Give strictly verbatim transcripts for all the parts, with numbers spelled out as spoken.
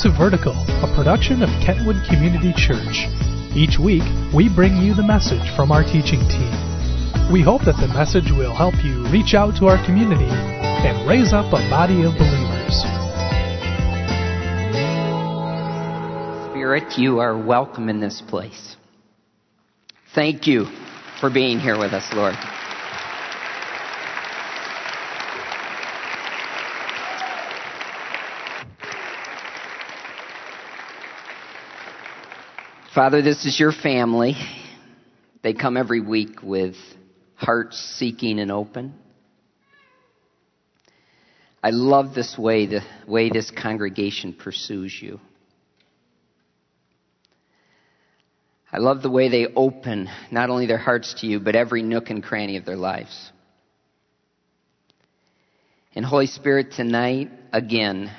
to Vertical, a production of Kentwood Community Church. Each week, we bring you the message from our teaching team. We hope that the message will help you reach out to our community and raise up a body of believers. Spirit, you are welcome in this place. Thank you for being here with us, Lord. Father, this is your family. They come every week with hearts seeking and open. I love this way, the way this congregation pursues you. I love the way they open not only their hearts to you, but every nook and cranny of their lives. And Holy Spirit, tonight, again,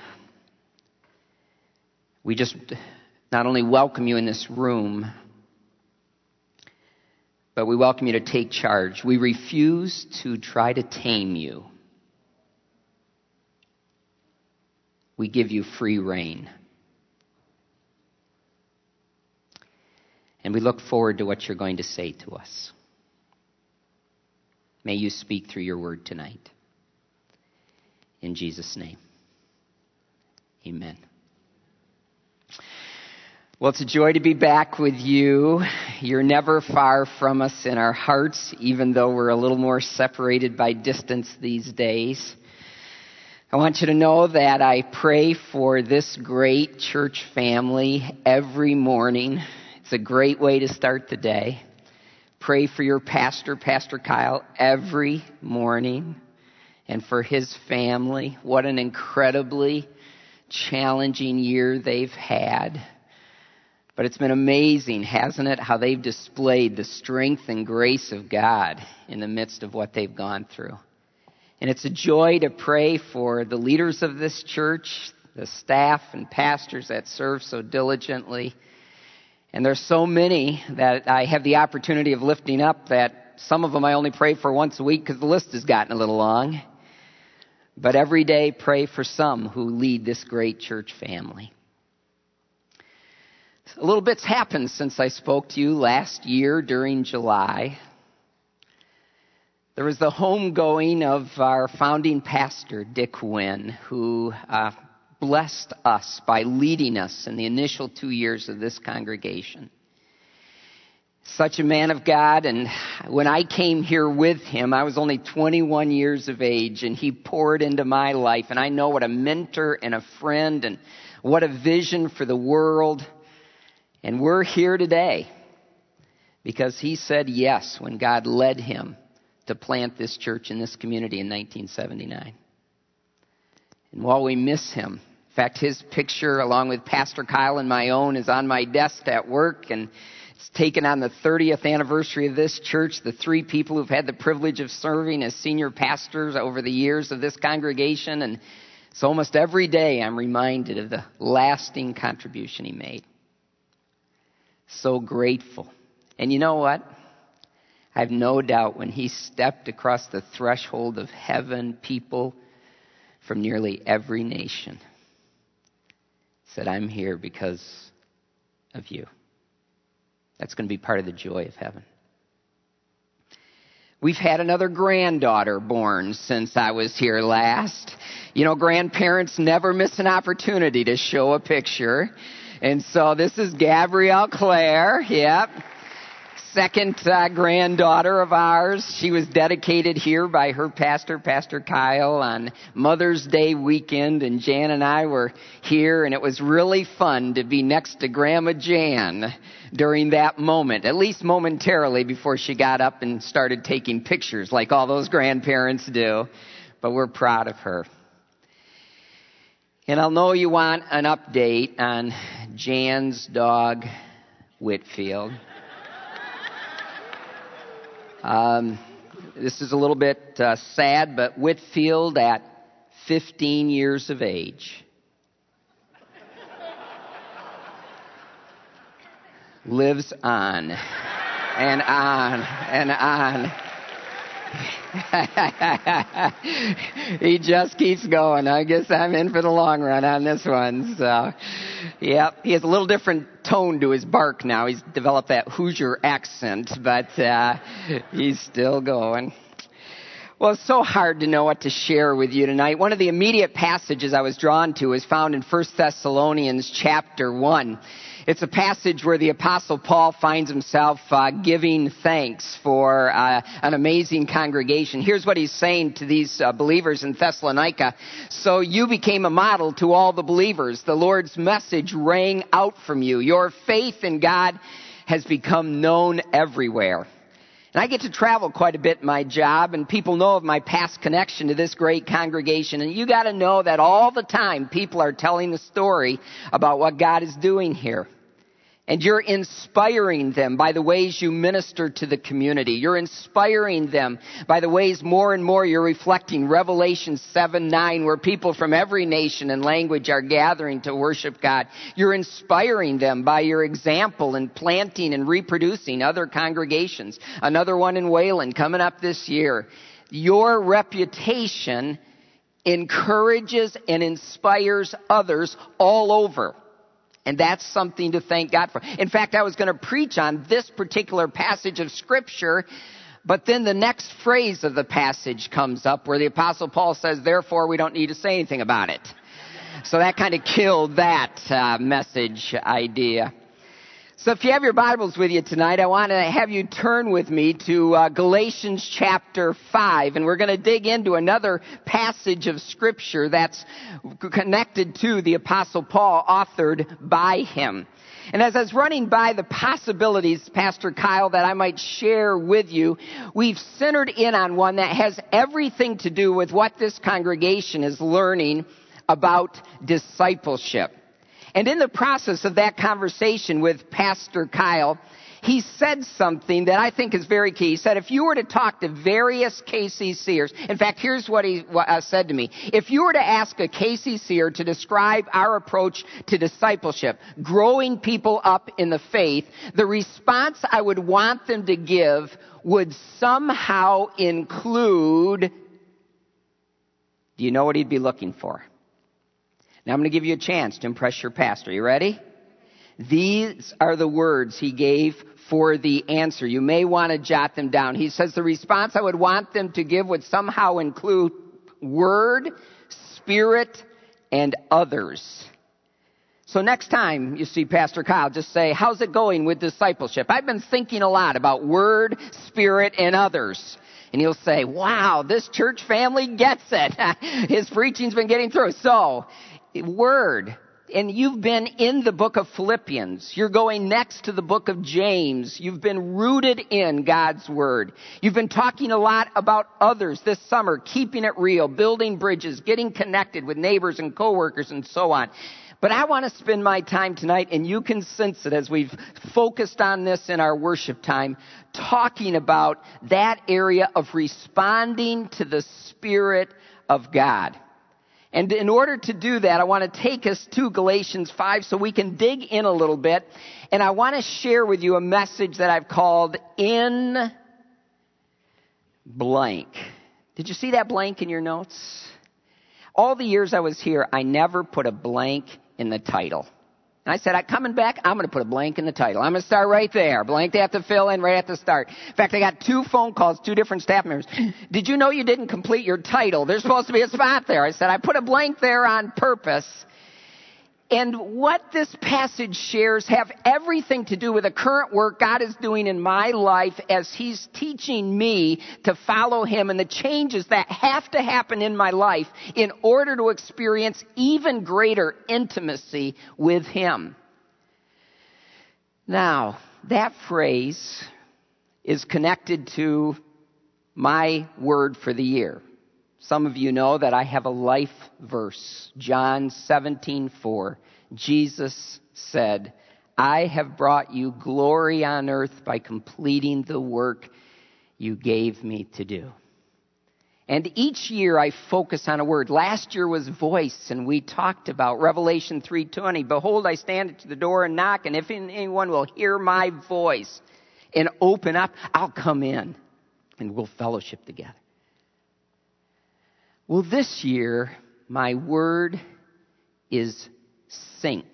we just not only welcome you in this room, but we welcome you to take charge. We refuse to try to tame you. We give you free rein. And we look forward to what you're going to say to us. May you speak through your word tonight. In Jesus' name, amen. Well, it's a joy to be back with you. You're never far from us in our hearts, even though we're a little more separated by distance these days. I want you to know that I pray for this great church family every morning. It's a great way to start the day. Pray for your pastor, Pastor Kyle, every morning, and for his family. What an incredibly challenging year they've had. But it's been amazing, hasn't it, how they've displayed the strength and grace of God in the midst of what they've gone through. And it's a joy to pray for the leaders of this church, the staff and pastors that serve so diligently. And there's so many that I have the opportunity of lifting up that some of them I only pray for once a week because the list has gotten a little long. But every day pray for some who lead this great church family. A little bit's happened since I spoke to you last year during July. There was the homegoing of our founding pastor, Dick Wynn, who uh, blessed us by leading us in the initial two years of this congregation. Such a man of God, and when I came here with him, I was only twenty-one years of age, and he poured into my life, and I know what a mentor and a friend and what a vision for the world. And we're here today because he said yes when God led him to plant this church in this community in nineteen seventy-nine. And while we miss him, in fact, his picture along with Pastor Kyle and my own is on my desk at work, and it's taken on the thirtieth anniversary of this church, the three people who've had the privilege of serving as senior pastors over the years of this congregation. And so almost every day I'm reminded of the lasting contribution he made. So grateful. And you know what? I have no doubt when he stepped across the threshold of heaven, people from nearly every nation said, I'm here because of you. That's going to be part of the joy of heaven. We've had another granddaughter born since I was here last. You know, grandparents never miss an opportunity to show a picture. And so this is Gabrielle Claire, yep. Second uh, granddaughter of ours. She was dedicated here by her pastor, Pastor Kyle, on Mother's Day weekend. And Jan and I were here, and it was really fun to be next to Grandma Jan during that moment, at least momentarily before she got up and started taking pictures like all those grandparents do. But we're proud of her. And I'll know you want an update on Jan's dog, Whitfield. Um, this is a little bit uh, sad, but Whitfield at fifteen years of age lives on and on and on. He just keeps going. I guess I'm in for the long run on this one. So, yep, he has a little different tone to his bark now. He's developed that Hoosier accent, but uh, he's still going. Well, it's so hard to know what to share with you tonight. One of the immediate passages I was drawn to is found in First Thessalonians chapter one. It's a passage where the Apostle Paul finds himself uh, giving thanks for uh, an amazing congregation. Here's what he's saying to these uh, believers in Thessalonica. So you became a model to all the believers. The Lord's message rang out from you. Your faith in God has become known everywhere. And I get to travel quite a bit in my job, and people know of my past connection to this great congregation. And you got to know that all the time people are telling the story about what God is doing here. And you're inspiring them by the ways you minister to the community. You're inspiring them by the ways more and more you're reflecting Revelation seven nine, where people from every nation and language are gathering to worship God. You're inspiring them by your example in planting and reproducing other congregations. Another one in Wayland coming up this year. Your reputation encourages and inspires others all over. And that's something to thank God for. In fact, I was going to preach on this particular passage of Scripture, but then the next phrase of the passage comes up where the Apostle Paul says, therefore, we don't need to say anything about it. So that kind of killed that uh, message idea. So if you have your Bibles with you tonight, I want to have you turn with me to uh, Galatians chapter five, and we're going to dig into another passage of Scripture that's connected to the Apostle Paul, authored by him. And as I was running by the possibilities, Pastor Kyle, that I might share with you, we've centered in on one that has everything to do with what this congregation is learning about discipleship. And in the process of that conversation with Pastor Kyle, he said something that I think is very key. He said, if you were to talk to various K C C'ers, in fact, here's what he uh, said to me. If you were to ask a K C C'er to describe our approach to discipleship, growing people up in the faith, the response I would want them to give would somehow include, do you know what he'd be looking for? Now I'm going to give you a chance to impress your pastor. You ready? These are the words he gave for the answer. You may want to jot them down. He says the response I would want them to give would somehow include Word, Spirit, and others. So next time you see Pastor Kyle, just say, how's it going with discipleship? I've been thinking a lot about Word, Spirit, and others. And he'll say, wow, this church family gets it. His preaching's been getting through. So, Word. And you've been in the book of Philippians. You're going next to the book of James. You've been rooted in God's Word. You've been talking a lot about others this summer, keeping it real, building bridges, getting connected with neighbors and coworkers and so on. But I want to spend my time tonight, and you can sense it as we've focused on this in our worship time, talking about that area of responding to the Spirit of God. And in order to do that, I want to take us to Galatians five so we can dig in a little bit. And I want to share with you a message that I've called In Blank. Did you see that blank in your notes? All the years I was here, I never put a blank in the title. And I said, I'm coming back, I'm going to put a blank in the title. I'm going to start right there. Blank they have to fill in right at the start. In fact, I got two phone calls, two different staff members. Did you know you didn't complete your title? There's supposed to be a spot there. I said, I put a blank there on purpose. And what this passage shares have everything to do with the current work God is doing in my life as He's teaching me to follow Him and the changes that have to happen in my life in order to experience even greater intimacy with Him. Now, that phrase is connected to my word for the year. Some of you know that I have a life verse, John seventeen four. Jesus said, I have brought you glory on earth by completing the work you gave me to do. And each year I focus on a word. Last year was voice, and we talked about Revelation three twenty. Behold, I stand at the door and knock, and if anyone will hear my voice and open up, I'll come in. and we'll fellowship together. Well, this year, my word is sink.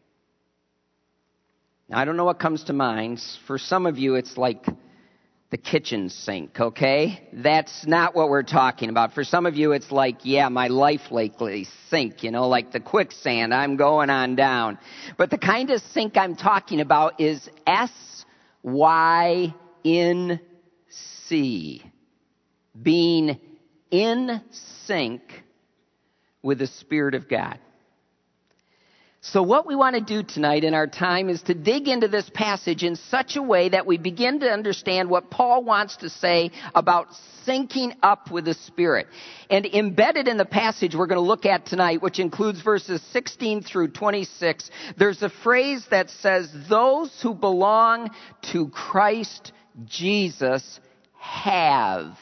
Now, I don't know what comes to mind. For some of you, it's like the kitchen sink, okay? That's not what we're talking about. For some of you, it's like, yeah, my life lately sink, you know, like the quicksand, I'm going on down. But the kind of sink I'm talking about is S Y N C, being in sync with the Spirit of God. So what we want to do tonight in our time is to dig into this passage in such a way that we begin to understand what Paul wants to say about syncing up with the Spirit. And embedded in the passage we're going to look at tonight, which includes verses sixteen through twenty-six, there's a phrase that says, those who belong to Christ Jesus have.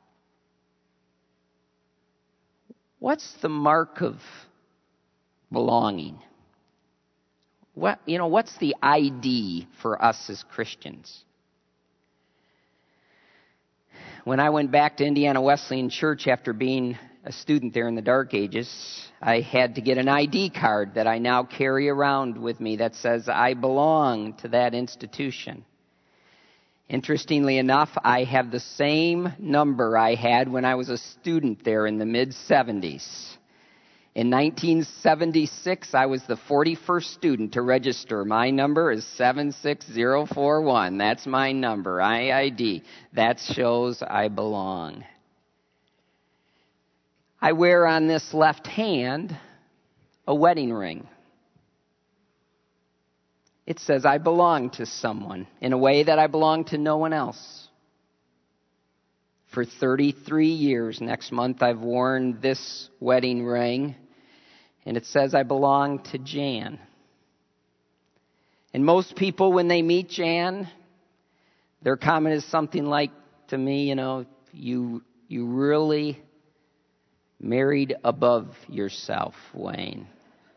What's the mark of belonging? What, you know, what's the I D for us as Christians? When I went back to Indiana Wesleyan Church after being a student there in the Dark Ages, I had to get an I D card that I now carry around with me that says I belong to that institution. Interestingly enough, I have the same number I had when I was a student there in the mid-seventies. In nineteen seventy-six, I was the forty-first student to register. My number is seven six zero four one. That's my number, I I D. That shows I belong. I wear on this left hand a wedding ring. It says I belong to someone in a way that I belong to no one else. For thirty-three years, next month, I've worn this wedding ring. And it says I belong to Jan. And most people, when they meet Jan, their comment is something like to me, you know, you you really married above yourself, Wayne.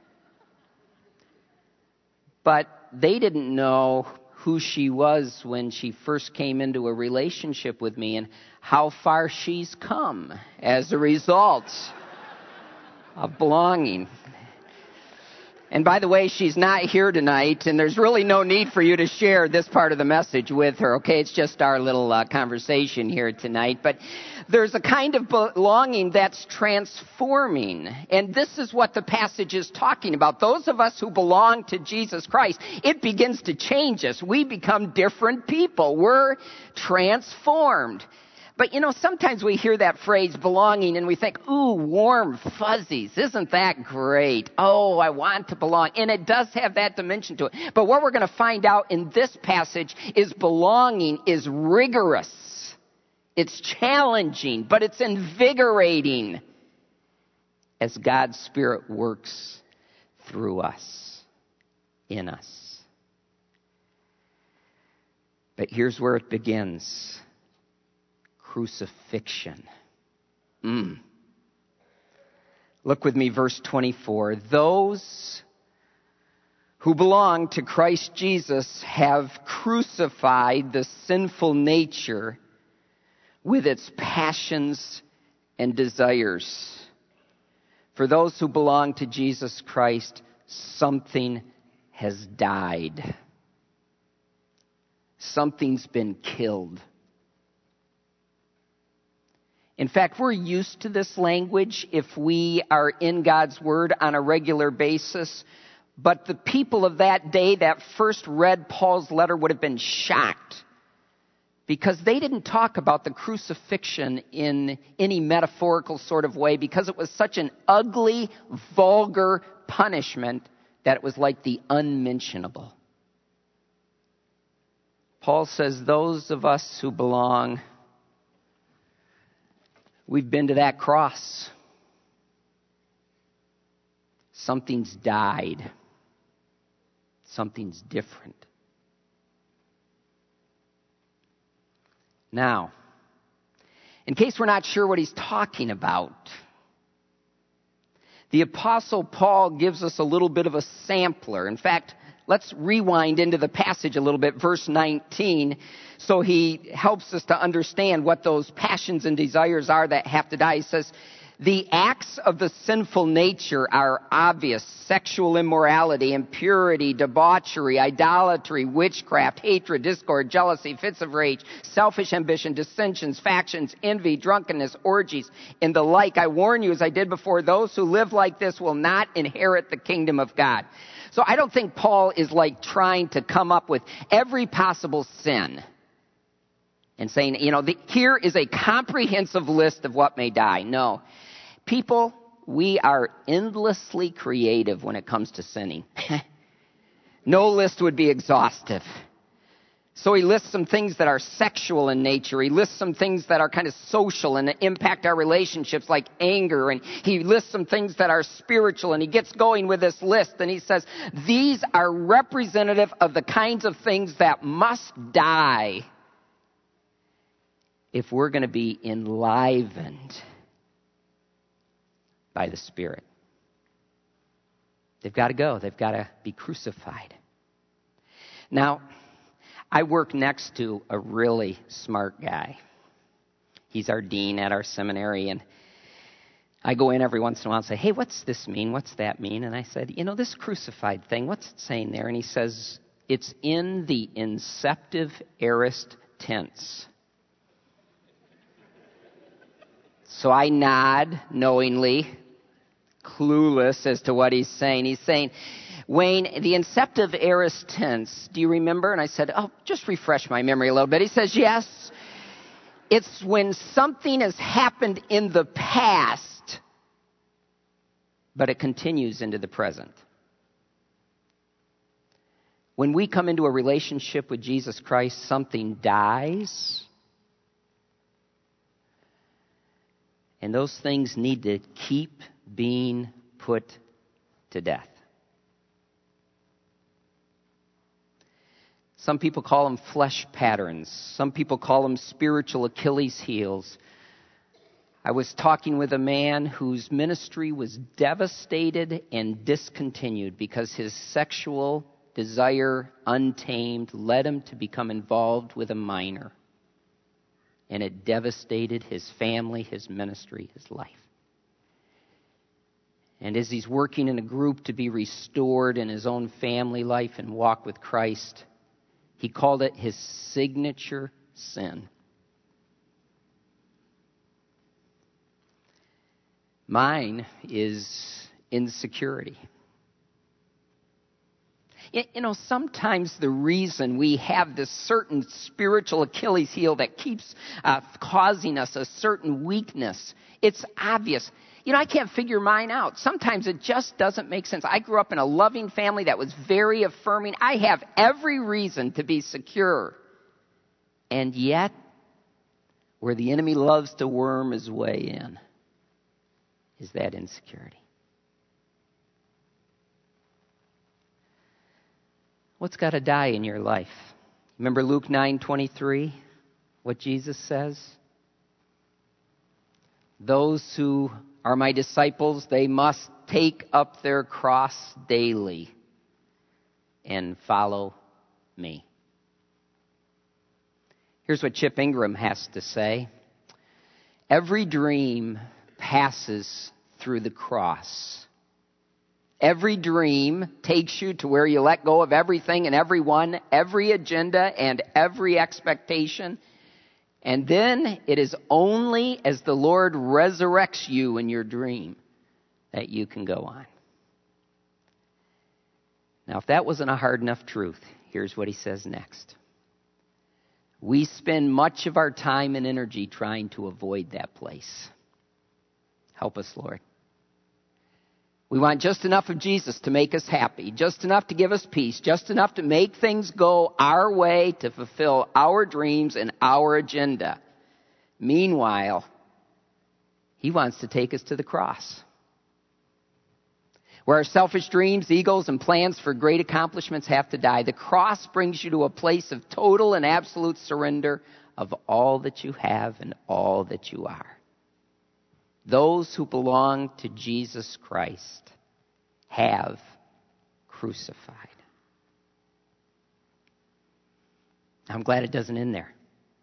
But they didn't know who she was when she first came into a relationship with me and how far she's come as a result of belonging. And by the way, she's not here tonight, and there's really no need for you to share this part of the message with her, okay? It's just our little uh, conversation here tonight. But there's a kind of belonging that's transforming, and this is what the passage is talking about. Those of us who belong to Jesus Christ, it begins to change us. We become different people. We're transformed. But, you know, sometimes we hear that phrase, belonging, and we think, ooh, warm fuzzies. Isn't that great? Oh, I want to belong. And it does have that dimension to it. But what we're going to find out in this passage is belonging is rigorous. It's challenging, but it's invigorating as God's Spirit works through us, in us. But here's where it begins. Crucifixion. Mm. Look with me, verse twenty-four. Those who belong to Christ Jesus have crucified the sinful nature with its passions and desires. For those who belong to Jesus Christ, something has died. Something's been killed. In fact, we're used to this language if we are in God's Word on a regular basis. But the people of that day that first read Paul's letter would have been shocked because they didn't talk about the crucifixion in any metaphorical sort of way because it was such an ugly, vulgar punishment that it was like the unmentionable. Paul says those of us who belong, we've been to that cross. Something's died. Something's different. Now, in case we're not sure what he's talking about, the Apostle Paul gives us a little bit of a sampler. In fact, let's rewind into the passage a little bit, verse nineteen, so he helps us to understand what those passions and desires are that have to die. He says, the acts of the sinful nature are obvious: sexual immorality, impurity, debauchery, idolatry, witchcraft, hatred, discord, jealousy, fits of rage, selfish ambition, dissensions, factions, envy, drunkenness, orgies, and the like. I warn you, as I did before, those who live like this will not inherit the kingdom of God. So I don't think Paul is like trying to come up with every possible sin and saying, you know, the, here is a comprehensive list of what may die. No. People, we are endlessly creative when it comes to sinning. No list would be exhaustive. So he lists some things that are sexual in nature. He lists some things that are kind of social and impact our relationships, like anger. And he lists some things that are spiritual. And he gets going with this list. And he says, these are representative of the kinds of things that must die if we're going to be enlivened by the Spirit. They've got to go. They've got to be crucified. Now, I work next to a really smart guy. He's our dean at our seminary, and I go in every once in a while and say, hey, what's this mean? What's that mean? And I said, you know, this crucified thing, what's it saying there? And he says, it's in the inceptive aorist tense. So I nod knowingly, clueless as to what he's saying. He's saying, Wayne, the inceptive aorist tense, do you remember? And I said, oh, just refresh my memory a little bit. He says, yes. It's when something has happened in the past, but it continues into the present. When we come into a relationship with Jesus Christ, something dies. And those things need to keep being put to death. Some people call them flesh patterns. Some people call them spiritual Achilles heels. I was talking with a man whose ministry was devastated and discontinued because his sexual desire, untamed, led him to become involved with a minor. And it devastated his family, his ministry, his life. And as he's working in a group to be restored in his own family life and walk with Christ, he called it his signature sin. Mine is insecurity. You know, sometimes the reason we have this certain spiritual Achilles heel that keeps uh, causing us a certain weakness, it's obvious. You know, I can't figure mine out. Sometimes it just doesn't make sense. I grew up in a loving family that was very affirming. I have every reason to be secure. And yet, where the enemy loves to worm his way in is that insecurity. What's got to die in your life? Remember Luke nine twenty-three? What Jesus says? Those who are my disciples, they must take up their cross daily and follow me. Here's what Chip Ingram has to say. Every dream passes through the cross. Every dream takes you to where you let go of everything and everyone, every agenda and every expectation. And then it is only as the Lord resurrects you in your dream that you can go on. Now, if that wasn't a hard enough truth, here's what he says next. We spend much of our time and energy trying to avoid that place. Help us, Lord. We want just enough of Jesus to make us happy, just enough to give us peace, just enough to make things go our way to fulfill our dreams and our agenda. Meanwhile, he wants to take us to the cross, where our selfish dreams, egos, and plans for great accomplishments have to die. The cross brings you to a place of total and absolute surrender of all that you have and all that you are. Those who belong to Jesus Christ have crucified. I'm glad it doesn't end there.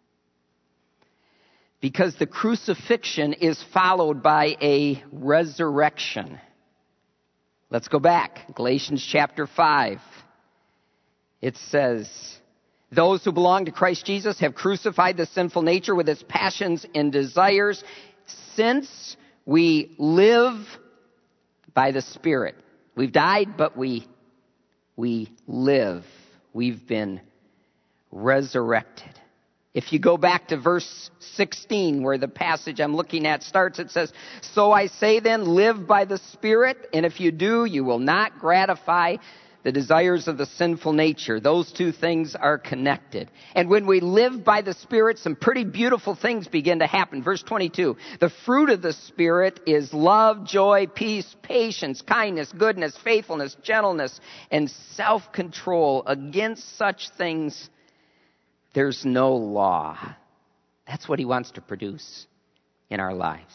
Because the crucifixion is followed by a resurrection. Let's go back. Galatians chapter five. It says, those who belong to Christ Jesus have crucified the sinful nature with its passions and desires. Since we live by the Spirit. We've died, but we, we live. We've been resurrected. If you go back to verse sixteen, where the passage I'm looking at starts, it says, so I say then, live by the Spirit, and if you do, you will not gratify the desires of the sinful nature. Those two things are connected. And when we live by the Spirit, some pretty beautiful things begin to happen. Verse twenty-two, the fruit of the Spirit is love, joy, peace, patience, kindness, goodness, faithfulness, gentleness, and self-control. Against such things there's no law. That's what he wants to produce in our lives.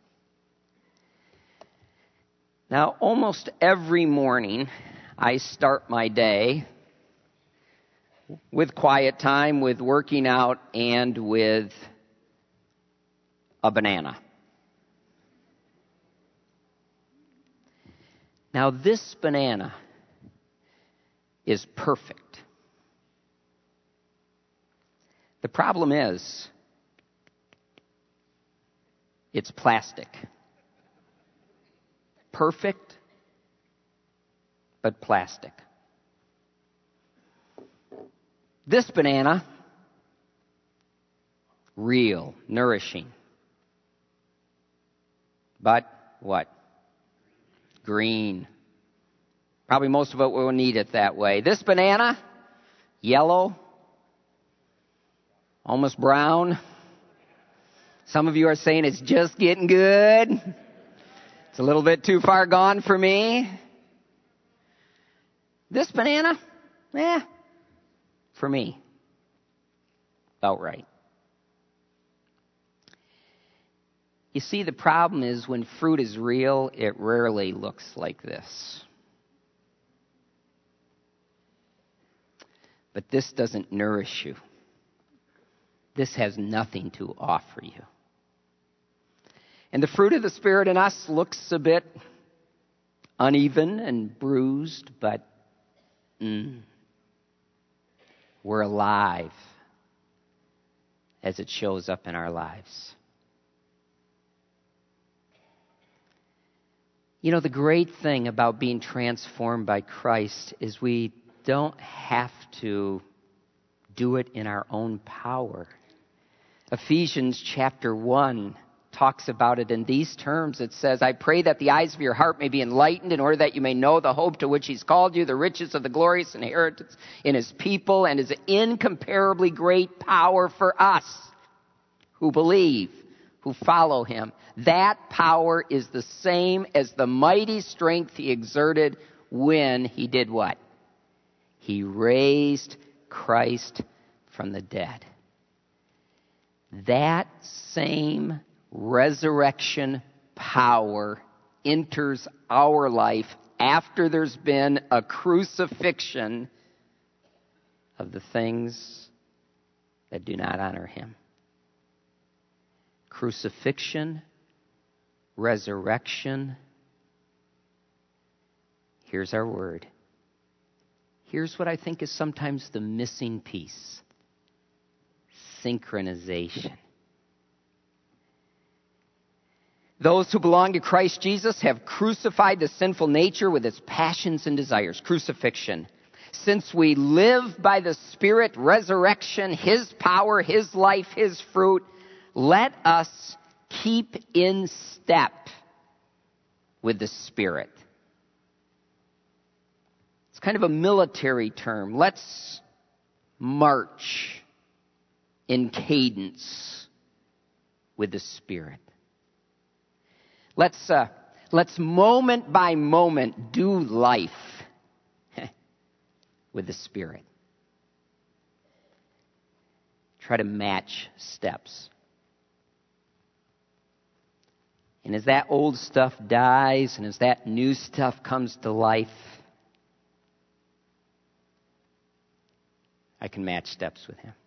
Now, almost every morning, I start my day with quiet time, with working out, and with a banana. Now, this banana is perfect. The problem is, it's plastic. Perfect, but plastic. This banana, real, nourishing. But what? Green. Probably most of it will need it that way. This banana, yellow, almost brown. Some of you are saying it's just getting good. It's a little bit too far gone for me. This banana, eh, for me, about right. You see, the problem is when fruit is real, it rarely looks like this. But this doesn't nourish you. This has nothing to offer you. And the fruit of the Spirit in us looks a bit uneven and bruised, but mm, we're alive as it shows up in our lives. You know, the great thing about being transformed by Christ is we don't have to do it in our own power. Ephesians chapter one talks about it in these terms. It says, I pray that the eyes of your heart may be enlightened in order that you may know the hope to which he's called you, the riches of the glorious inheritance in his people, and his incomparably great power for us who believe, who follow him. That power is the same as the mighty strength he exerted when he did what? He raised Christ from the dead. That same resurrection power enters our life after there's been a crucifixion of the things that do not honor him. Crucifixion, resurrection. Here's our word. Here's what I think is sometimes the missing piece. Synchronization. Those who belong to Christ Jesus have crucified the sinful nature with its passions and desires. Crucifixion. Since we live by the Spirit, resurrection, his power, his life, his fruit, let us keep in step with the Spirit. It's kind of a military term. Let's march in cadence with the Spirit. Let's, uh, let's moment by moment do life with the Spirit. Try to match steps. And as that old stuff dies and as that new stuff comes to life, I can match steps with him.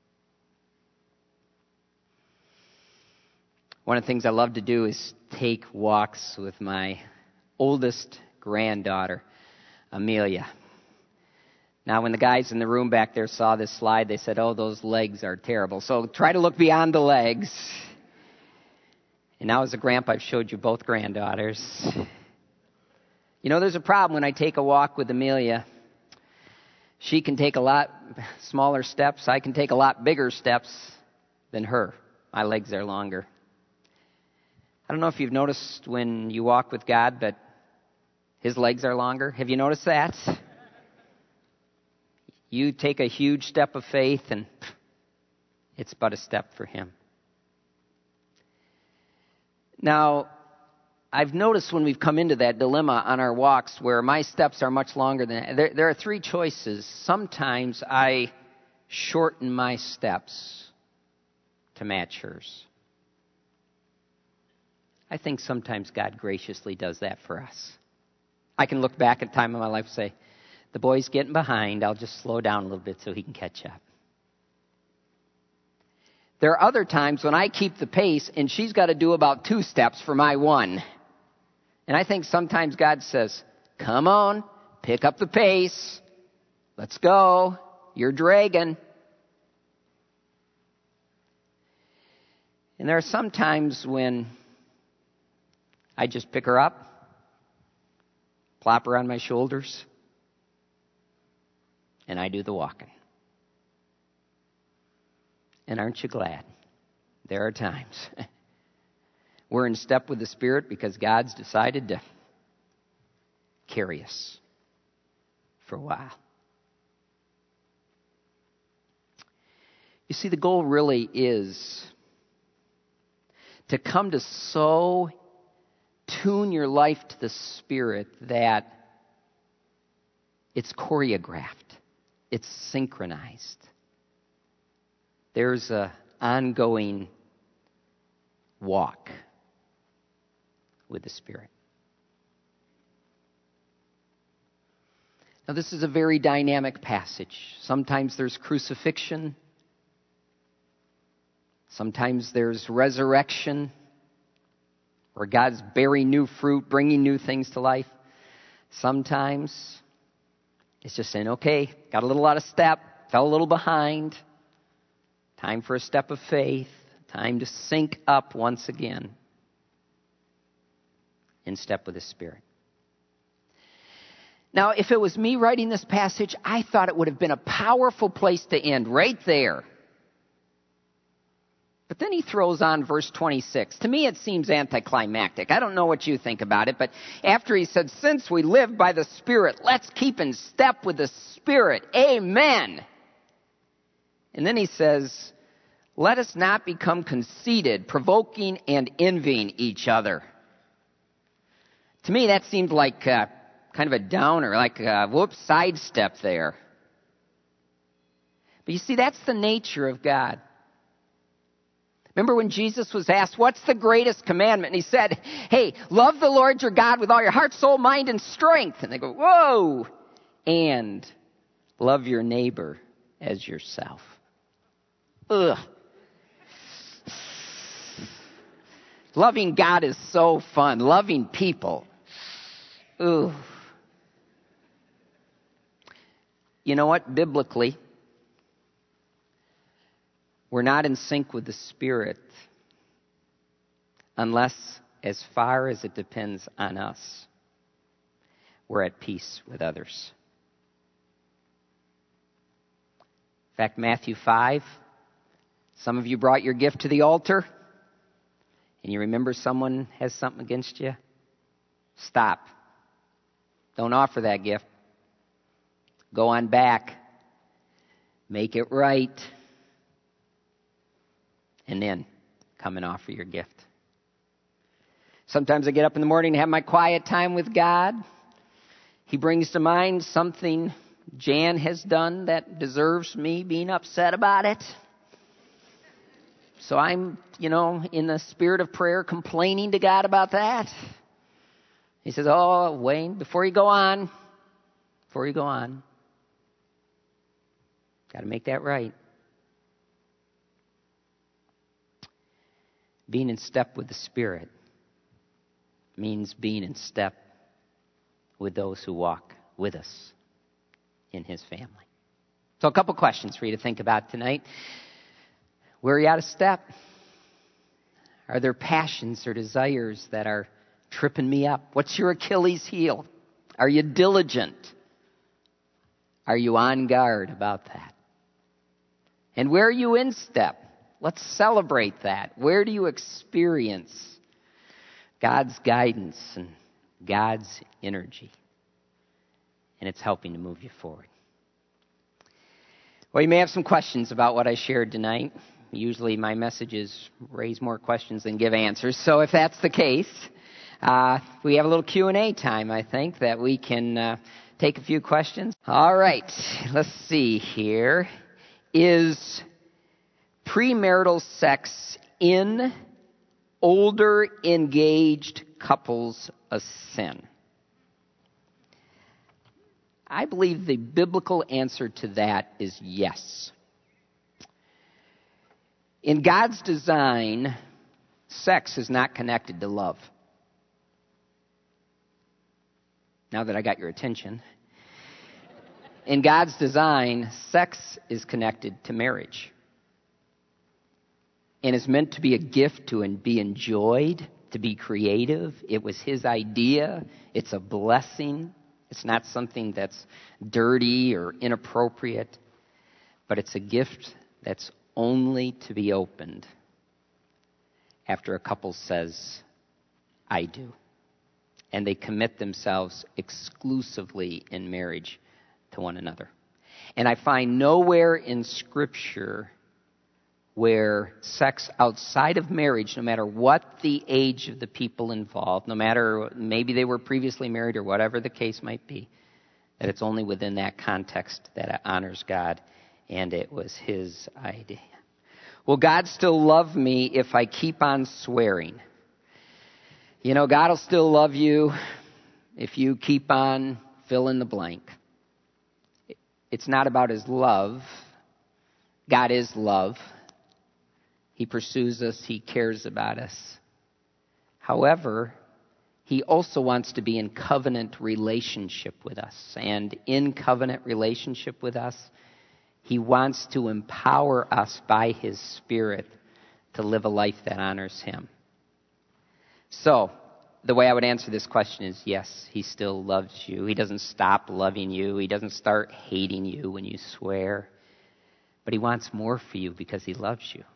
One of the things I love to do is take walks with my oldest granddaughter, Amelia. Now, when the guys in the room back there saw this slide, they said, oh, those legs are terrible. So try to look beyond the legs. And now as a grandpa, I've showed you both granddaughters. You know, there's a problem when I take a walk with Amelia. She can take a lot smaller steps. I can take a lot bigger steps than her. My legs are longer. I don't know if you've noticed when you walk with God, but his legs are longer. Have you noticed that? You take a huge step of faith, and it's but a step for him. Now, I've noticed when we've come into that dilemma on our walks where my steps are much longer than... There, there are three choices. Sometimes I shorten my steps to match hers. I think sometimes God graciously does that for us. I can look back at a time in my life and say, the boy's getting behind. I'll just slow down a little bit so he can catch up. There are other times when I keep the pace and she's got to do about two steps for my one. And I think sometimes God says, come on, pick up the pace. Let's go. You're dragging. And there are some times when I just pick her up, plop her on my shoulders, and I do the walking. And aren't you glad? There are times we're in step with the Spirit because God's decided to carry us for a while. You see, the goal really is to come to so tune your life to the Spirit that it's choreographed. It's synchronized. There's an ongoing walk with the Spirit. Now, this is a very dynamic passage. Sometimes there's crucifixion. Sometimes there's resurrection, where God's bearing new fruit, bringing new things to life. Sometimes it's just saying, okay, got a little out of step, fell a little behind. Time for a step of faith. Time to sync up once again in step with the Spirit. Now, if it was me writing this passage, I thought it would have been a powerful place to end, right there. But then he throws on verse twenty-six. To me, it seems anticlimactic. I don't know what you think about it, but after he said, since we live by the Spirit, let's keep in step with the Spirit. Amen. And then he says, let us not become conceited, provoking and envying each other. To me, that seemed like uh, kind of a downer, like a whoops, sidestep there. But you see, that's the nature of God. Remember when Jesus was asked, what's the greatest commandment? And he said, hey, love the Lord your God with all your heart, soul, mind, and strength. And they go, whoa! And love your neighbor as yourself. Ugh. Loving God is so fun. Loving people. Ooh. You know what? Biblically, we're not in sync with the Spirit unless, as far as it depends on us, we're at peace with others. In fact, Matthew five, some of you brought your gift to the altar, and you remember someone has something against you. Stop. Don't offer that gift. Go on back. Make it right. And then come and offer your gift. Sometimes I get up in the morning and have my quiet time with God. He brings to mind something Jan has done that deserves me being upset about it. So I'm, you know, in the spirit of prayer complaining to God about that. He says, oh, Wayne, before you go on, before you go on, Got to make that right. Being in step with the Spirit means being in step with those who walk with us in His family. So a couple questions for you to think about tonight. Where are you out of step? Are there passions or desires that are tripping me up? What's your Achilles heel? Are you diligent? Are you on guard about that? And where are you in step? Let's celebrate that. Where do you experience God's guidance and God's energy? And it's helping to move you forward. Well, you may have some questions about what I shared tonight. Usually my messages raise more questions than give answers. So if that's the case, uh, we have a little Q and A time, I think, that we can uh, take a few questions. All right, let's see here. Is premarital sex in older engaged couples a sin? I believe the biblical answer to that is yes. In God's design, sex is not connected to love. Now that I got your attention. In God's design, sex is connected to marriage. And is meant to be a gift to be enjoyed, to be creative. It was His idea. It's a blessing. It's not something that's dirty or inappropriate, but it's a gift that's only to be opened after a couple says, I do. And they commit themselves exclusively in marriage to one another. And I find nowhere in Scripture where sex outside of marriage, no matter what the age of the people involved, no matter maybe they were previously married or whatever the case might be, that it's only within that context that it honors God, and it was His idea. Will God still love me if I keep on swearing? You know, God will still love you if you keep on fill in the blank. It's not about His love. God is love. He pursues us. He cares about us. However, He also wants to be in covenant relationship with us. And in covenant relationship with us, He wants to empower us by His Spirit to live a life that honors Him. So, the way I would answer this question is yes, He still loves you. He doesn't stop loving you. He doesn't start hating you when you swear. But He wants more for you because He loves you.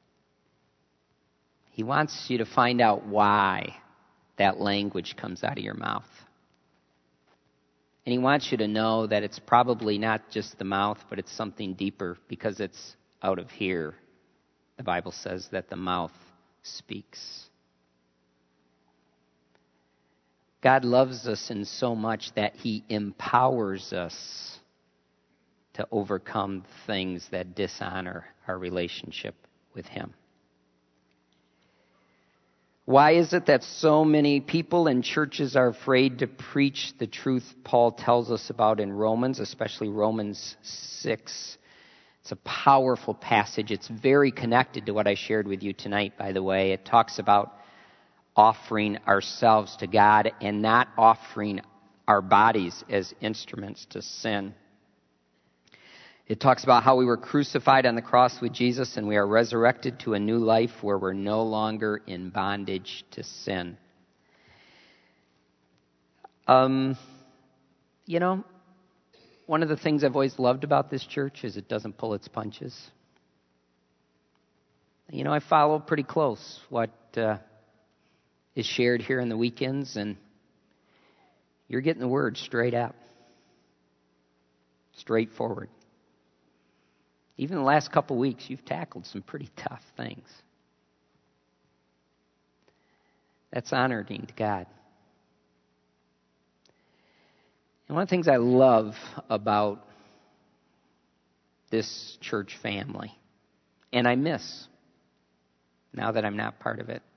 He wants you to find out why that language comes out of your mouth. And He wants you to know that it's probably not just the mouth, but it's something deeper because it's out of here. The Bible says that the mouth speaks. God loves us in so much that He empowers us to overcome things that dishonor our relationship with Him. Why is it that so many people and churches are afraid to preach the truth Paul tells us about in Romans, especially Romans six? It's a powerful passage. It's very connected to what I shared with you tonight, by the way. It talks about offering ourselves to God and not offering our bodies as instruments to sin. It talks about how we were crucified on the cross with Jesus and we are resurrected to a new life where we're no longer in bondage to sin. Um, you know, one of the things I've always loved about this church is it doesn't pull its punches. You know, I follow pretty close what uh, is shared here in the weekends, and you're getting the word straight up, straightforward. Even the last couple weeks, you've tackled some pretty tough things. That's honoring to God. And one of the things I love about this church family, and I miss now that I'm not part of it,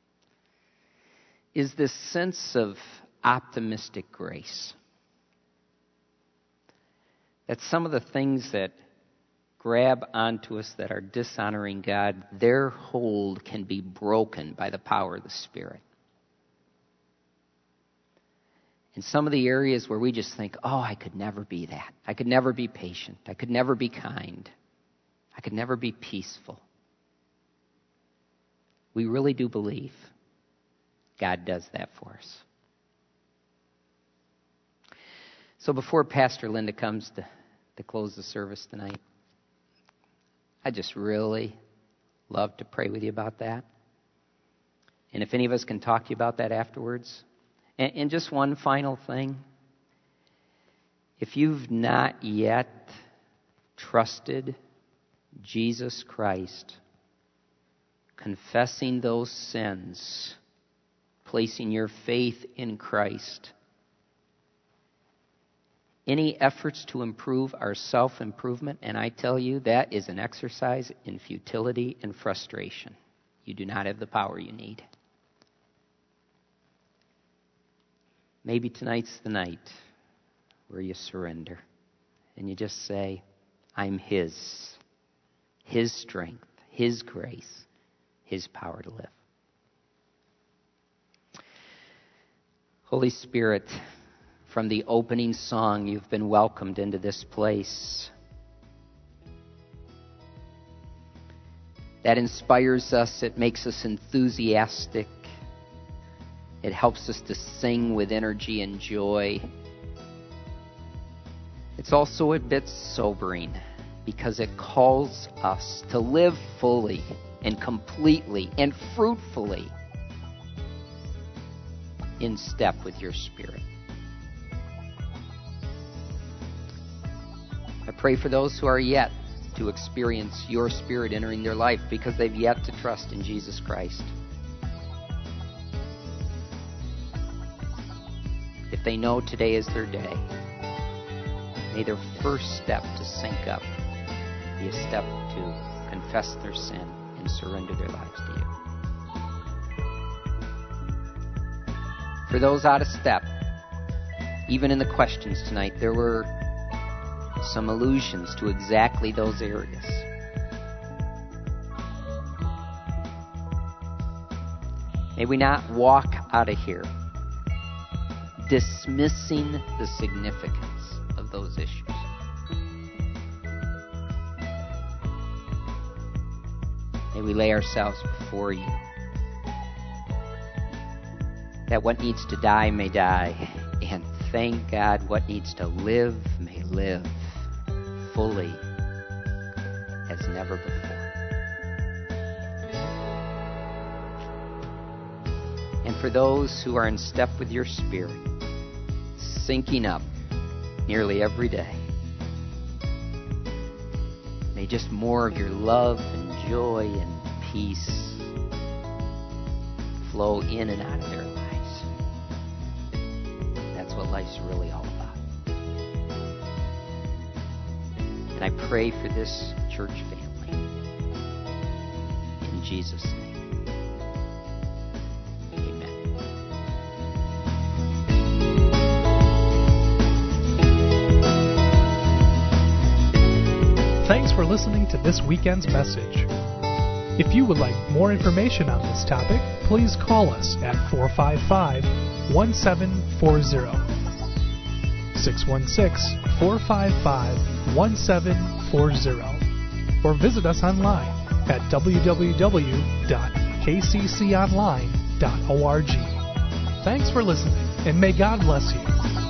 is this sense of optimistic grace. That some of the things that grab onto us that are dishonoring God, their hold can be broken by the power of the Spirit. In some of the areas where we just think, oh, I could never be that. I could never be patient. I could never be kind. I could never be peaceful. We really do believe God does that for us. So before Pastor Linda comes to, to close the service tonight, I just really love to pray with you about that. And if any of us can talk to you about that afterwards. And, and just one final thing. If you've not yet trusted Jesus Christ, confessing those sins, placing your faith in Christ, any efforts to improve are self-improvement, and I tell you, that is an exercise in futility and frustration. You do not have the power you need. Maybe tonight's the night where you surrender and you just say, I'm His. His strength, His grace, His power to live. Holy Spirit, from the opening song, you've been welcomed into this place. That inspires us. It makes us enthusiastic. It helps us to sing with energy and joy. It's also a bit sobering because it calls us to live fully and completely and fruitfully in step with your Spirit. I pray for those who are yet to experience your Spirit entering their life because they've yet to trust in Jesus Christ. If they know today is their day, may their first step to sync up be a step to confess their sin and surrender their lives to you. For those out of step, even in the questions tonight, there were some allusions to exactly those areas. May we not walk out of here dismissing the significance of those issues. May we lay ourselves before you, that what needs to die may die, and thank God what needs to live may live fully as never before. And for those who are in step with your Spirit, syncing up nearly every day, may just more of your love and joy and peace flow in and out of their lives. That's what life's really all about. And I pray for this church family. In Jesus' name. Thanks for listening to this weekend's message. If you would like more information on this topic, please call us at four five five, one seven four zero, six one six, four five five, one seven four zero, or visit us online at w w w dot k c c online dot org. Thanks for listening, and may God bless you.